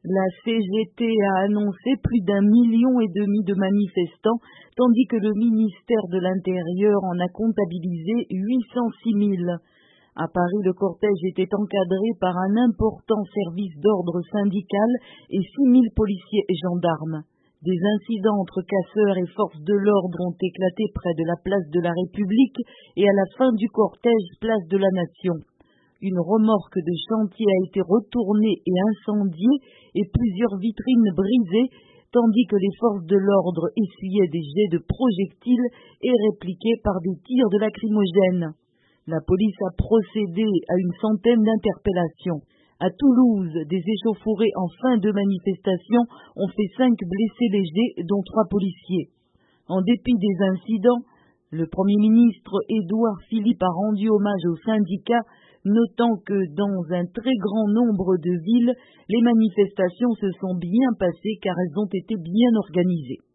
La CGT a annoncé plus d'1,5 million de manifestants, tandis que le ministère de l'Intérieur en a comptabilisé 806 000. À Paris, le cortège était encadré par un important service d'ordre syndical et 6 000 policiers et gendarmes. Des incidents entre casseurs et forces de l'ordre ont éclaté près de la place de la République et à la fin du cortège, place de la Nation. Une remorque de chantier a été retournée et incendiée et plusieurs vitrines brisées, tandis que les forces de l'ordre essuyaient des jets de projectiles et répliquaient par des tirs de lacrymogènes. La police a procédé à une centaine d'interpellations. À Toulouse, des échauffourées en fin de manifestation ont fait 5 blessés légers, dont 3 policiers. En dépit des incidents, le Premier ministre Édouard Philippe a rendu hommage aux syndicats, notant que dans un très grand nombre de villes, les manifestations se sont bien passées car elles ont été bien organisées.